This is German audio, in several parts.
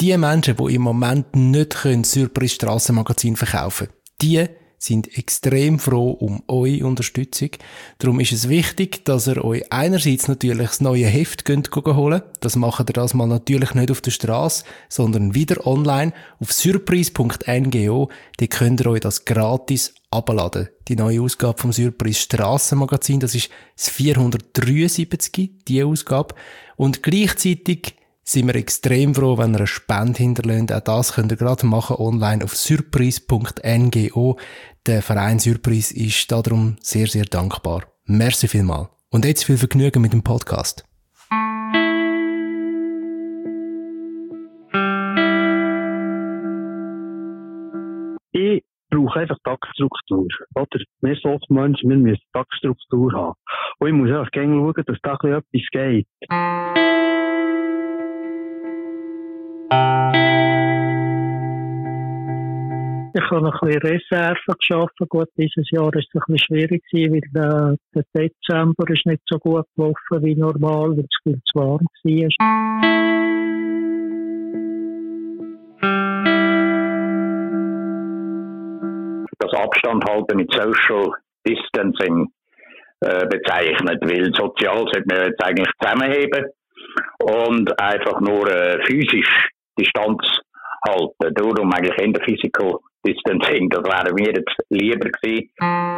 die Menschen, die im Moment nicht Surprise Strassenmagazin verkaufen können, die sind extrem froh um eure Unterstützung. Darum ist es wichtig, dass ihr euch einerseits natürlich das neue Heft holen. Das macht ihr das mal natürlich nicht auf der Straße, sondern wieder online auf surprise.ngo. Da könnt ihr euch das gratis abladen. Die neue Ausgabe vom Surprise Strassenmagazin, das ist das 473, die Ausgabe. Und gleichzeitig sind wir extrem froh, wenn ihr eine Spende hinterlässt. Auch das könnt ihr gerade machen online auf surprise.ngo. Der Verein Surprise ist darum sehr, sehr dankbar. Merci vielmals. Und jetzt viel Vergnügen mit dem Podcast. Ich brauche einfach Tagesstruktur. Oder? Wir sind Menschen, wir müssen Tagesstruktur haben. Und ich muss einfach gerne schauen, dass da etwas geht. Ich habe ein bisschen Reserven geschaffen. Gut, dieses Jahr war es ein bisschen schwierig, weil der Dezember ist nicht so gut gelaufen wie normal, weil es viel zu warm war. Das Abstand halten mit Social Distancing bezeichnet, weil sozial sollte man jetzt eigentlich zusammenheben und einfach nur physisch Distanz halten. Darum eigentlich in der Physical Distancing, das wäre mir jetzt lieber gewesen.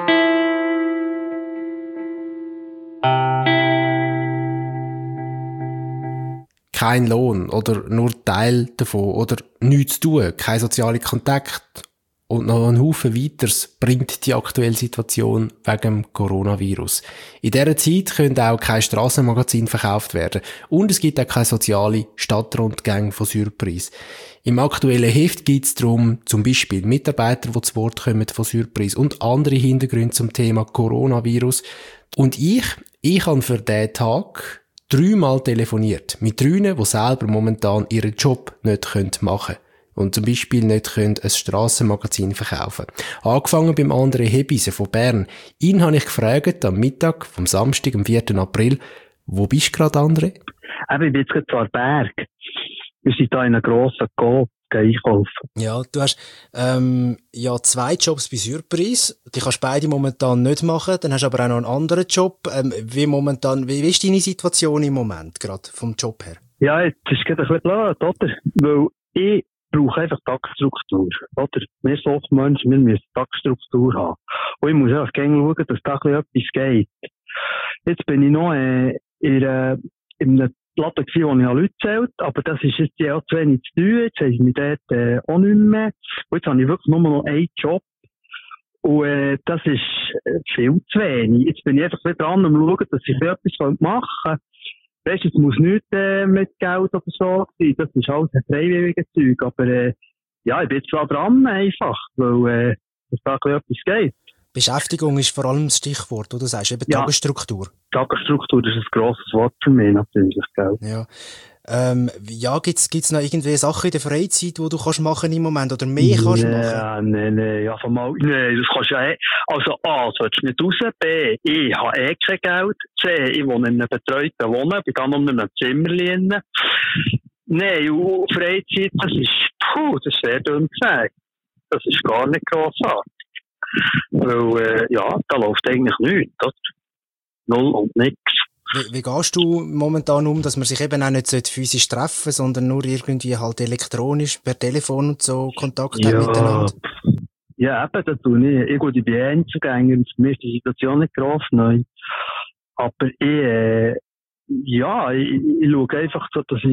Kein Lohn oder nur Teil davon oder nichts zu tun, kein sozialer Kontakt und noch ein Haufen weiteres bringt die aktuelle Situation wegen dem Coronavirus. In dieser Zeit können auch kein Strassenmagazin verkauft werden und es gibt auch keine soziale Stadtrundgänge von Surprise. Im aktuellen Heft gibt es darum zum Beispiel Mitarbeiter, die zu Wort kommen von Surprise und andere Hintergründe zum Thema Coronavirus. Und ich habe für diesen Tag 3-mal telefoniert mit 3, die selber momentan ihren Job nicht machen können. Und zum Beispiel nicht ein Strassenmagazin verkaufen. Angefangen beim André Hebise von Bern. Ihn habe ich gefragt am Mittag vom Samstag, am 4. April, wo bist du gerade, André? Ich bin jetzt gerade an Berg. Wir sind hier in einem grossen Coop einkaufen. Ja, du hast 2 Jobs bei Surprise. Die kannst beide momentan nicht machen. Dann hast du aber auch noch einen anderen Job. Wie ist deine Situation im Moment, gerade vom Job her? Ja, jetzt ist gerade ein bisschen blöd, oder? Weil ich brauche einfach Tagesstruktur. Oder? Wir sind Menschen, wir müssen Tagesstruktur haben. Und ich muss einfach gerne schauen, dass da etwas geht. Jetzt bin ich noch in einem Laden gewesen, wo ich Leute zählt, aber das ist jetzt ja auch zu wenig zu tun. Jetzt haben sie mich dort auch nicht mehr. Und jetzt habe ich wirklich nur noch einen Job. Und das ist viel zu wenig. Jetzt bin ich einfach wieder dran und schauen, dass ich etwas machen kann. Weißt du, es muss nichts mit Geld oder so sein. Das ist alles ein freiwilliges Zeug. Aber ja, ich bin jetzt dran einfach, weil dass da etwas geht. Beschäftigung ist vor allem das Stichwort, oder? Du sagst eben ja. Tagesstruktur. Tagesstruktur ist ein grosses Wort für mich natürlich, gell? Ja. Gibt's noch irgendwie Sachen in der Freizeit, die du kannst machen im Moment oder mehr kannst machen? Nein, ja, das kannst du ja also A, sollst du nicht raus, B, ich habe kein Geld, C, ich wohne in einem betreuten Wohnen, bin dann um einem Zimmerchen. Nein, und Freizeit, das ist sehr dünn gesagt. Das ist gar nicht grossartig. Weil, da läuft eigentlich nichts, oder? Null und nix. Wie gehst du momentan um, dass man sich eben auch nicht physisch treffen, sondern nur irgendwie halt elektronisch, per Telefon und so Kontakt hat miteinander? Ja, eben, das tue ich. Ich bin Einzelgänger, für mich ist die Situation nicht gross neu. Aber ich schaue einfach so, dass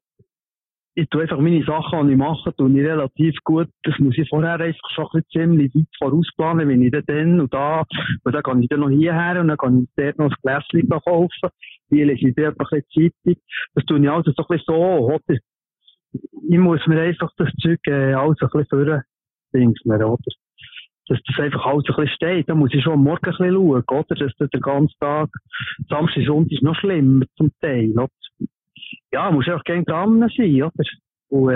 ich tue einfach meine Sachen, die ich mache, tue ich relativ gut. Das muss ich vorher einfach schon ein bisschen ziemlich weit vorausplanen, wenn ich dann und da, und dann kann ich dann noch hierher und dann kann ich dort noch ein Gläschen kaufen. Wie lese ich dort ein bisschen Zeitung. Das tue ich also so ein bisschen so, oder? Ich muss mir einfach das Zeug alles ein bisschen vordenken, oder? Dass das einfach alles ein bisschen steht. Da muss ich schon am Morgen ein bisschen schauen, oder? Dass das den ganzen Tag, Samstag, Sonntag ist noch schlimmer zum Teil, oder? Ja, muss einfach gerne dran sein, oder? Und,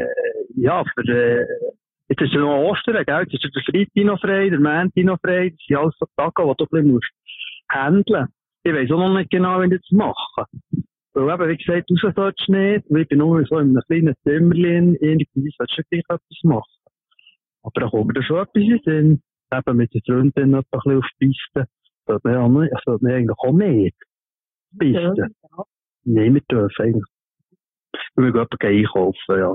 jetzt ist ja noch Ostern, gell? Jetzt ist der Freitag noch frei, der Montag noch frei. Das sind alles so Tage, die du ein bisschen handeln musst. Ich weiss auch noch nicht genau, wie ich das mache. Weil eben, wie gesagt, raus sollst du nicht, weil ich bin nur so in einem kleinen Zimmerchen, irgendwie sollst du gleich etwas machen. Aber dann kommt mir schon etwas in den Sinn, eben mit der Freundin ein bisschen auf die Piste, sollte man eigentlich auch mehr Piste. Ja. Nein, wir dürfen eigentlich. Wir gehen einkaufen, ja.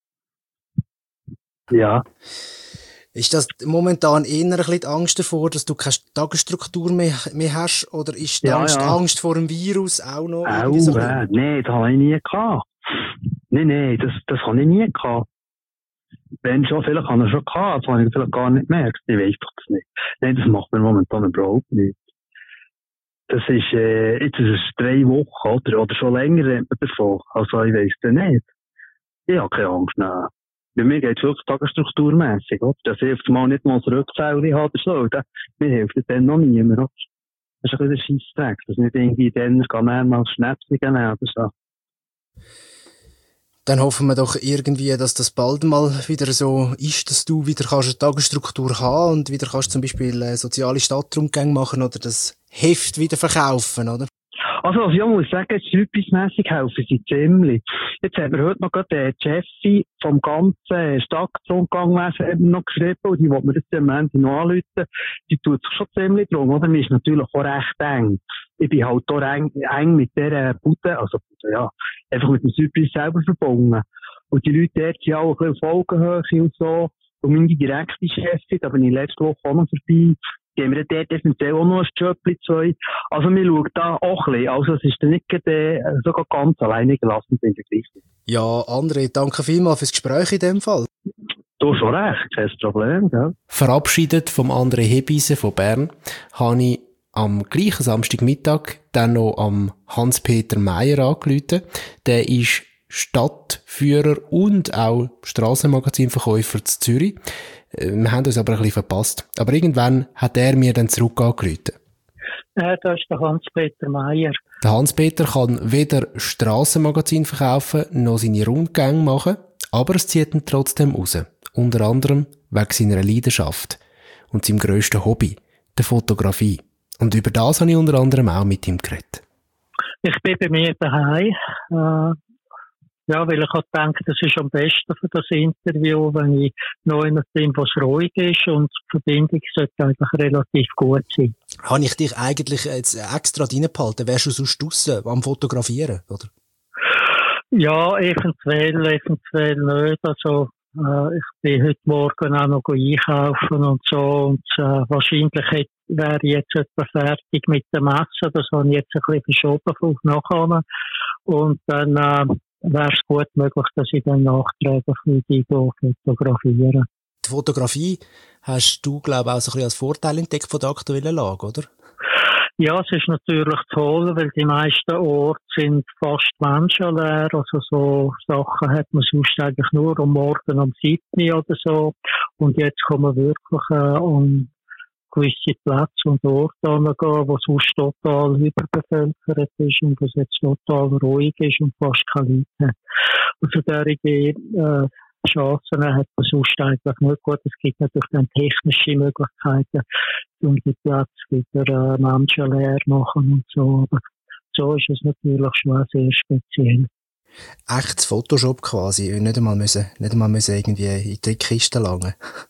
Ja. Ist das momentan eher ein bisschen die Angst davor, dass du keine Tagesstruktur mehr hast? Oder ist die Angst vor dem Virus auch noch? Nein, das habe ich nie gehabt. Nein, das habe ich nie gehabt. Wenn schon, vielleicht habe ich schon gehabt, das habe ich vielleicht gar nicht gemerkt. Ich weiß doch das nicht. Nein, das macht mir momentan überhaupt nicht. Das ist, jetzt ist es 3 Wochen, oder schon länger redet man davon. Also, ich weiss das nicht. Ich habe keine Angst, nein. Bei mir geht es wirklich tagesstrukturmässig, oder? Das hilft mal nicht mal das Rückfälle haben oder so. Mir hilft dann noch niemand, oder? Das ist ein bisschen der Scheissdreck. Das ist nicht irgendwie dann mehrmals Schnäpschen nehmen oder so. Dann hoffen wir doch irgendwie, dass das bald mal wieder so ist, dass du wieder kannst eine Tagesstruktur haben und wieder kannst zum Beispiel soziale Stadtrundgänge machen oder das Heft wieder verkaufen, oder? Also ich muss sagen, servicemässig helfen sie ziemlich. Jetzt haben wir heute noch gerade die Chefin vom ganzen Stadtrundgangwesen noch geschrieben und die will mir jetzt am Ende noch anrufen. Die tut sich schon ziemlich drum, oder? Mir ist natürlich auch recht eng. Ich bin halt auch eng mit dieser Bude, also ja, einfach mit dem Service selber verbunden. Und die Leute dort sind auch ein bisschen auf Augenhöhe und so. Und meine direkte Chefin, da bin ich letzte Woche auch noch vorbei, geben wir dort eventuell auch noch ein Jobli 2. Also wir schauen da auch ein bisschen. Also es ist dann nicht sogar ganz alleine gelassen, bin ich gleich. Ja, André, danke vielmals fürs Gespräch in dem Fall. Du hast schon recht, kein Problem, gell? Verabschiedet vom André Hebeisen von Bern habe ich am gleichen Samstagmittag dann noch am Hans-Peter Meyer angerufen. Der ist Stadtführer und auch Strassenmagazinverkäufer zu Zürich. Wir haben uns aber ein bisschen verpasst. Aber irgendwann hat er mir dann zurück angerufen. Das ist der Hans-Peter Meyer. Der Hans-Peter kann weder Strassenmagazin verkaufen, noch seine Rundgänge machen, aber es zieht ihn trotzdem raus. Unter anderem wegen seiner Leidenschaft und seinem grössten Hobby, der Fotografie. Und über das habe ich unter anderem auch mit ihm geredet. Ich bin bei mir daheim. Weil ich halt denke, das ist am besten für das Interview, wenn ich noch in einem Team, was ruhig ist und die Verbindung sollte einfach relativ gut sein. Habe ich dich eigentlich jetzt extra reingehalten? Wärst du sonst draussen am Fotografieren, oder? Ja, eventuell nicht. Also, ich bin heute Morgen auch noch einkaufen und so und wahrscheinlich wäre ich jetzt etwa fertig mit dem Messen. Das habe ich jetzt ein bisschen verschoben auf nachher. Und dann wäre es gut möglich, dass ich dann nachträglich fotografieren. Die Fotografie hast du, glaube ich, auch so ein bisschen als Vorteil entdeckt von der aktuellen Lage, oder? Ja, es ist natürlich toll, weil die meisten Orte sind fast menschenleer. Also so Sachen hat man sonst eigentlich nur am Morgen um 7 oder so. Und jetzt kann man wirklich an gewisse Plätze und Orte hingehen, wo sonst total überbevölkert ist und wo es jetzt total ruhig ist und fast keine Leute hat. Also derige Chancen hat man sonst eigentlich nicht. Gut, es gibt natürlich dann technische Möglichkeiten, um die Plätze wieder menschenleer machen und so. Aber so ist es natürlich schon sehr speziell. Echtes Photoshop quasi, nicht einmal müssen irgendwie in die Trickkiste langen.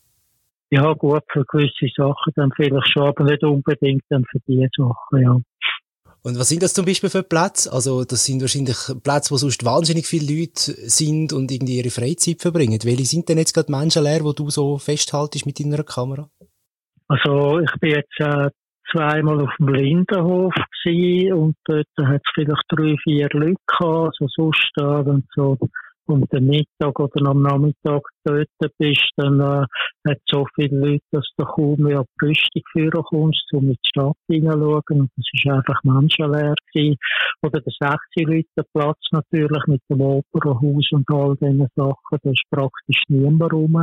Ja, gut, für gewisse Sachen dann vielleicht schon, aber nicht unbedingt dann für diese Sachen, ja. Und was sind das zum Beispiel für Plätze? Also, das sind wahrscheinlich Plätze, wo sonst wahnsinnig viele Leute sind und irgendwie ihre Freizeit verbringen. Welche sind denn jetzt gerade menschenleer, wo du so festhaltest mit deiner Kamera? Also, ich bin jetzt zweimal auf dem Lindenhof gewesen und dort hat es vielleicht 3, 4 Leute gehabt. Also sonst, wenn so um den Mittag oder am Nachmittag dort bist, dann hat es so viele Leute, dass du kaum mehr an die Rüstung führen kommst, um in die Stadt hineinschauen. Und das war einfach menschenleer gewesen. Oder der 60 Leute Platz natürlich mit dem Opernhaus und all diesen Sachen. Da ist praktisch niemand rum.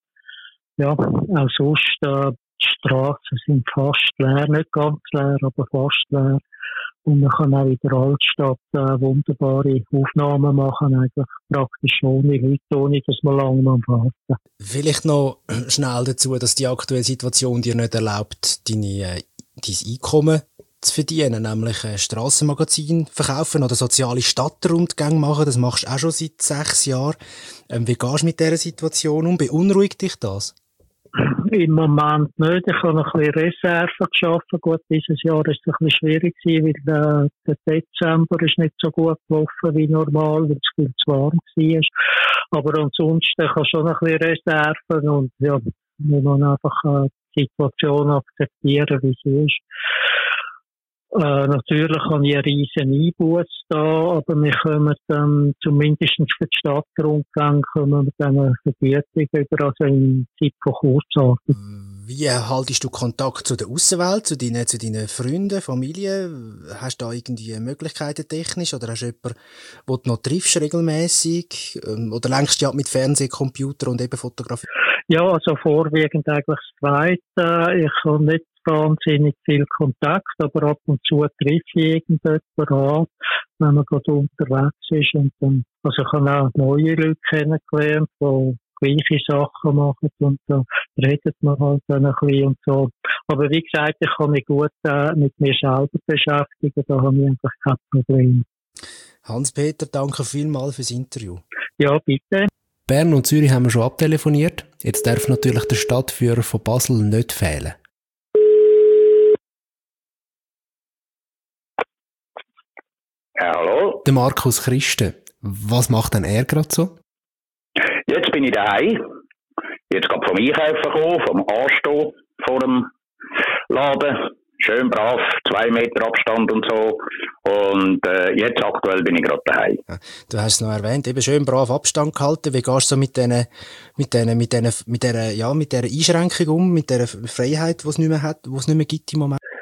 Ja, auch sonst, die Straßen sind fast leer, nicht ganz leer, aber fast leer. Und man kann auch in der Altstadt wunderbare Aufnahmen machen, eigentlich praktisch ohne Leute, ohne dass man lange warten muss. Vielleicht noch schnell dazu, dass die aktuelle Situation dir nicht erlaubt, dein Einkommen zu verdienen, nämlich Strassenmagazin verkaufen oder soziale Stadtrundgänge machen. Das machst du auch schon seit 6 Jahren. Wie gehst du mit dieser Situation um? Beunruhigt dich das? Im Moment nicht. Ich habe noch ein bisschen Reserven geschaffen. Gut, dieses Jahr ist es ein bisschen schwierig gewesen, weil der Dezember ist nicht so gut gelaufen wie normal, weil es viel zu warm war. Aber ansonsten kann schon ein bisschen Reserven und ja, wir müssen einfach die Situation akzeptieren, wie sie ist. Natürlich habe ich einen riesen Einbuß da, aber wir kommen dann zumindest für die Stadtrundgänge kommen wir dann eine Vergütung über, also in Zeit von Kurzarbeit. Wie haltest du Kontakt zu der Aussenwelt, zu deinen Freunden, Familie? Hast du da irgendwie Möglichkeiten technisch oder hast du jemanden, den du noch triffst regelmässig? Oder lenkst du ja mit Fernseh, Computer und eben Fotografie? Ja, also vorwiegend eigentlich das Zweite. Ich habe nicht wahnsinnig viel Kontakt, aber ab und zu treffe ich irgendjemanden an, wenn man gerade unterwegs ist. Und dann, also ich habe auch neue Leute kennengelernt, die gleiche Sachen machen und da redet man halt dann ein bisschen und so. Aber wie gesagt, ich kann mich gut mit mir selber beschäftigen, da habe ich einfach kein Problem. Hans-Peter, danke vielmals fürs Interview. Ja, bitte. Bern und Zürich haben wir schon abtelefoniert. Jetzt darf natürlich der Stadtführer von Basel nicht fehlen. Ja, hallo? Der Markus Christen. Was macht denn er gerade so? Jetzt bin ich daheim. Jetzt gerade vom Einkaufen gekommen, vom Anstehen vor dem Laden. Schön brav, 2 Meter Abstand und so. Und jetzt aktuell bin ich gerade daheim. Ja, du hast es noch erwähnt, eben schön brav Abstand gehalten. Wie gehst du so mit dieser Einschränkung um, mit dieser Freiheit, die es nicht mehr gibt im Moment?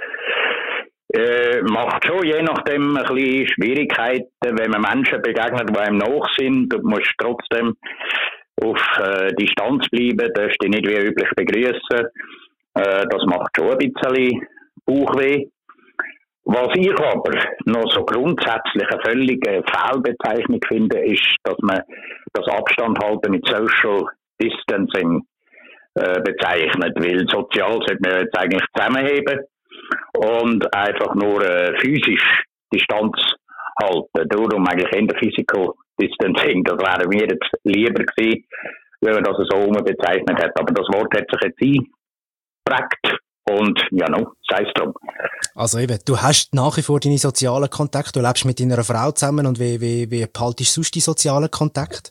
Macht schon je nachdem ein bisschen Schwierigkeiten, wenn man Menschen begegnet, die einem nach sind. Du musst trotzdem auf Distanz bleiben, darfst dich nicht wie üblich begrüßen. Das macht schon ein bisschen Bauchweh. Was ich aber noch so grundsätzlich eine völlige Fehlbezeichnung finde, ist, dass man das Abstand halten mit Social Distancing bezeichnet. Weil sozial sollte man jetzt eigentlich zusammenheben und einfach nur physisch Distanz halten. Darum eigentlich in der Physical Distancing. Das wäre mir jetzt lieber gewesen, wenn man das so bezeichnet hat. Aber das Wort hat sich jetzt eingeprägt. Und ja, sei es drum. Also eben, du hast nach wie vor deine sozialen Kontakte, du lebst mit deiner Frau zusammen und wie behaltest du sonst die sozialen Kontakte?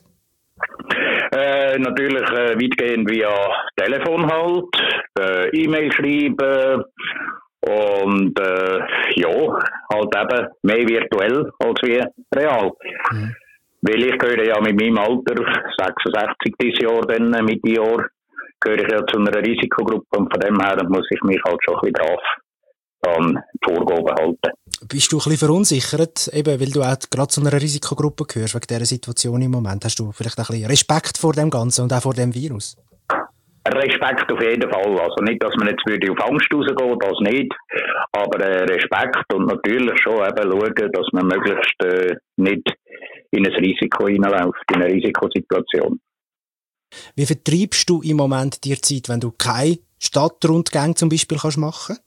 Natürlich weitgehend via Telefon halt, E-Mail schreiben und ja, halt eben mehr virtuell als wie real. Mhm. Weil ich gehöre ja mit meinem Alter, 66 dieses Jahr, dann Mitte Jahr, gehöre ich ja zu einer Risikogruppe und von dem her muss ich mich halt schon ein bisschen brav an Vorgaben halten. Bist du ein bisschen verunsichert, eben, weil du auch gerade zu einer Risikogruppe gehörst, wegen dieser Situation im Moment? Hast du vielleicht ein bisschen Respekt vor dem Ganzen und auch vor dem Virus? Respekt auf jeden Fall. Also nicht, dass man jetzt würde auf Angst rausgehen, das nicht. Aber Respekt und natürlich schon eben schauen, dass man möglichst nicht in ein Risiko hineinläuft, in eine Risikosituation. Wie vertreibst du im Moment die Zeit, wenn du keine Stadtrundgänge zum Beispiel kannst machen?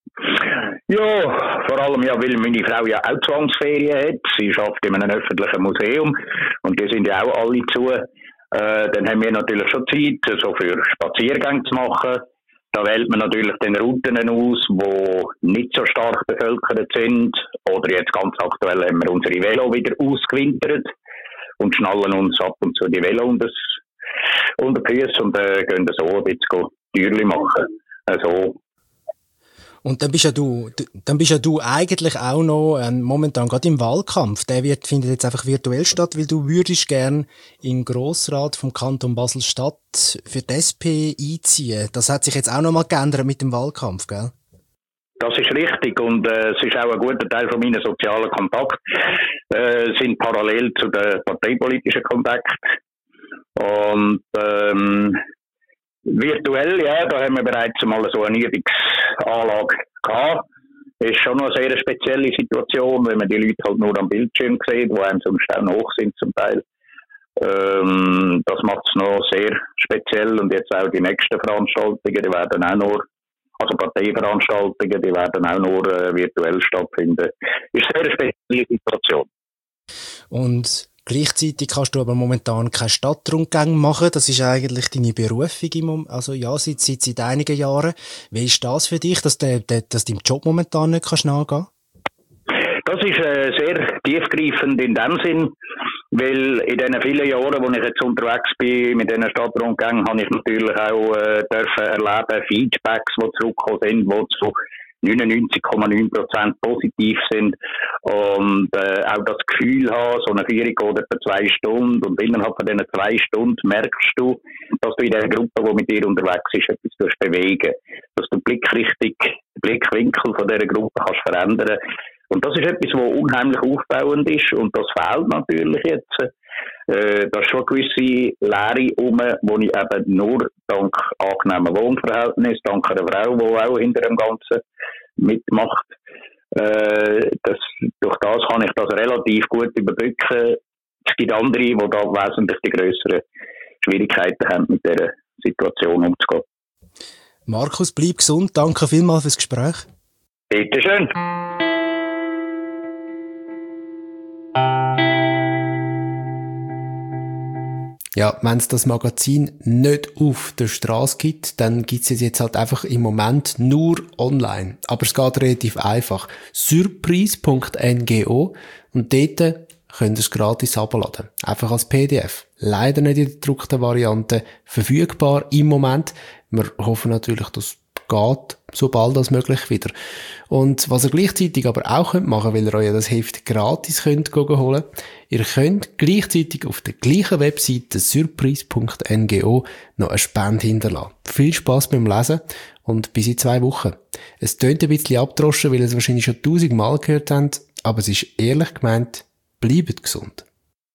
Ja, vor allem ja, weil meine Frau ja auch Zwangsferien hat. Sie arbeitet in einem öffentlichen Museum und die sind ja auch alle zu. Dann haben wir natürlich schon Zeit, so für Spaziergänge zu machen. Da wählt man natürlich den Routen aus, die nicht so stark bevölkert sind. Oder jetzt ganz aktuell haben wir unsere Velo wieder ausgewintert und schnallen uns ab und zu die Velo unter die Füße und gehen so ein bisschen Türchen machen. Also. Und dann bist ja du eigentlich auch noch momentan gerade im Wahlkampf. Der findet jetzt einfach virtuell statt, weil du würdest gern in den Grossrat vom Kanton Basel-Stadt für die SP einziehen. Das hat sich jetzt auch noch mal geändert mit dem Wahlkampf, gell? Das ist richtig und es ist auch ein guter Teil von meinen sozialen Kontakten sind parallel zu den parteipolitischen Kontakten. Und virtuell, ja, da haben wir bereits mal so eine Übungsanlage gehabt. Ist schon noch eine sehr spezielle Situation, wenn man die Leute halt nur am Bildschirm sieht, wo einem sonst auch hoch sind zum Teil. Das macht es noch sehr speziell und jetzt auch die nächsten Veranstaltungen, die werden auch nur Also Parteiveranstaltungen, die werden auch nur virtuell stattfinden. Ist eine sehr spezielle Situation. Und gleichzeitig kannst du aber momentan keine Stadtrundgänge machen. Das ist eigentlich deine Berufung im Moment, also ja, seit einigen Jahren. Wie ist das für dich, dass deinem Job momentan nicht nachgehen kannst? Das ist sehr tiefgreifend in dem Sinn, weil in den vielen Jahren, wo ich jetzt unterwegs bin mit diesen Stadtrundgängen, habe ich natürlich auch dürfen erleben, Feedbacks, die zurückgekommen sind, die zu 99,9% positiv sind und auch das Gefühl haben, so eine Führung geht etwa 2 Stunden und innerhalb von diesen 2 Stunden merkst du, dass du in der Gruppe, die mit dir unterwegs ist, etwas bewegen, dass du den Blickwinkel von dieser Gruppe kannst verändern. Und das ist etwas, was unheimlich aufbauend ist und das fehlt natürlich jetzt. Da ist schon eine gewisse Leere rum, die ich eben nur dank angenehmen Wohnverhältnis, dank einer Frau, die auch hinter dem Ganzen mitmacht. Durch das kann ich das relativ gut überbrücken. Es gibt andere, die da wesentlich die grösseren Schwierigkeiten haben, mit dieser Situation umzugehen. Markus, bleib gesund. Danke vielmals fürs Gespräch. Bitte schön. Ja, wenn es das Magazin nicht auf der Straße gibt, dann gibt es jetzt halt einfach im Moment nur online. Aber es geht relativ einfach. Surprise.ngo und dort könnt ihr es gratis abladen. Einfach als PDF. Leider nicht in der gedruckten Variante verfügbar im Moment. Wir hoffen natürlich, dass geht, sobald als möglich wieder. Und was ihr gleichzeitig aber auch machen könnt, weil ihr euch das Heft gratis könnt holen, ihr könnt gleichzeitig auf der gleichen Webseite surprise.ngo noch eine Spende hinterlassen. Viel Spass beim Lesen und bis in 2 Wochen. Es tönt ein bisschen abgedroschen, weil ihr es wahrscheinlich schon 1000 Mal gehört habt, aber es ist ehrlich gemeint, bleibt gesund.